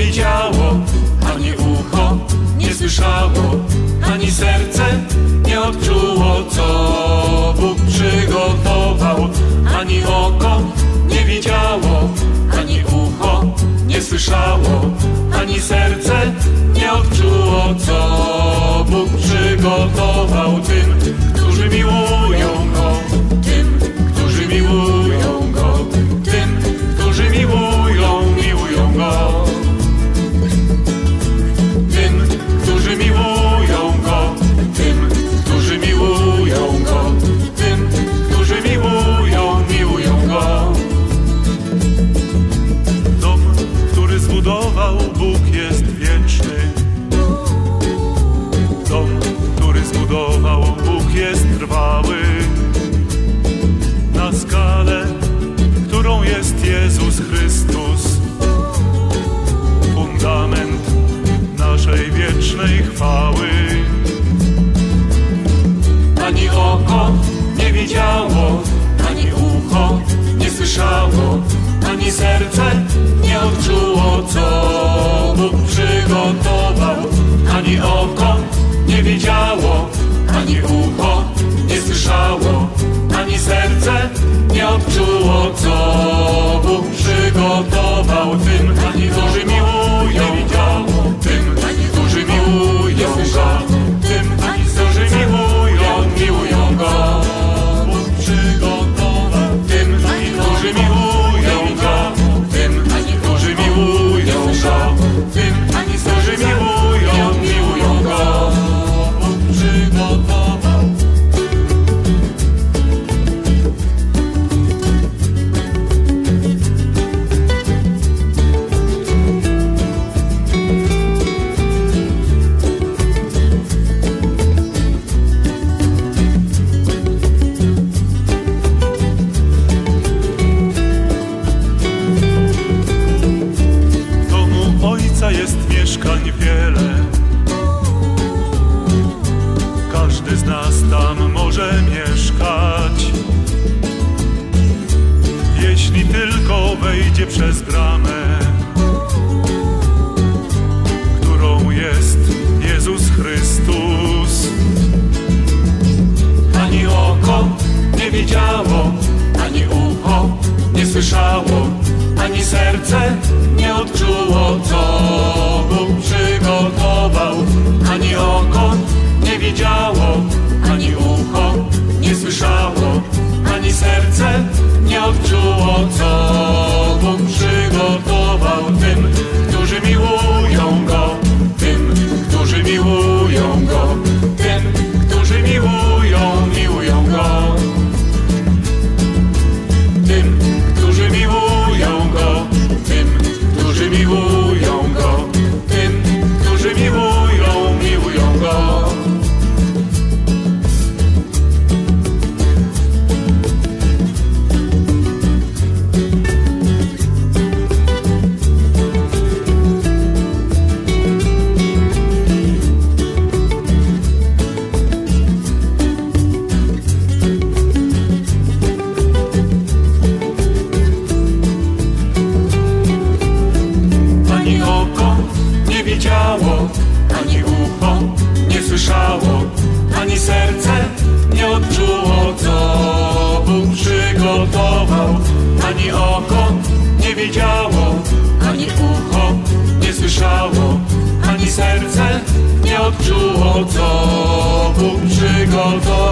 widziało, ani ucho nie słyszało, ani serce nie odczuło, co Bóg przygotował. Ani oko nie widziało, ani ucho nie słyszało, ani serce nie odczuło, co Bóg przygotował tym, którzy miłują Go, tym, którzy miłują Go, tym, którzy miłują Go, tym, którzy miłują Go, tym, którzy miłują Go, tym, którzy miłują Go. Dom, który zbudował Bóg, jest wieczny. Dom, który zbudował Bóg, jest trwały. Na skalę, którą jest Jezus Chrystus, fundament naszej wiecznej chwały. Ani oko nie widziało, ani ucho nie słyszało, ani serce nie odczuło, co Bóg przygotował. Ani oko nie widziało, ani ucho nie słyszało, ani serce nie odczuło, co Bóg przygotował tym, którzy miłują Go, tym, którzy miłują Go, tym, którzy miłują Go. Bóg przygotował tym, którzy miłują Go, tym, którzy miłują Go, tym, którzy miłują Go. Bóg przygotował. Jest mieszkań wiele, każdy z nas tam może mieszkać, jeśli tylko wejdzie przez bramę, którą jest Jezus Chrystus. Ani oko nie widziało, ani ucho nie słyszało, ani serce nie odczuło, co Bóg przygotował. Ani oko nie widziało, ani ucho nie słyszało, ani serce nie odczuło, co Bóg przygotował tym, którzy miłują Go, tym, którzy miłują Go, tym, którzy miłują Go, tym, którzy miłują Go, tym, którzy miłują Go, tym, którzy miłują Go. Ani ucho nie słyszało, ani serce nie odczuło, co Bóg przygotował. Ani oko nie widziało, ani ucho nie słyszało, ani serce nie odczuło, co Bóg przygotował.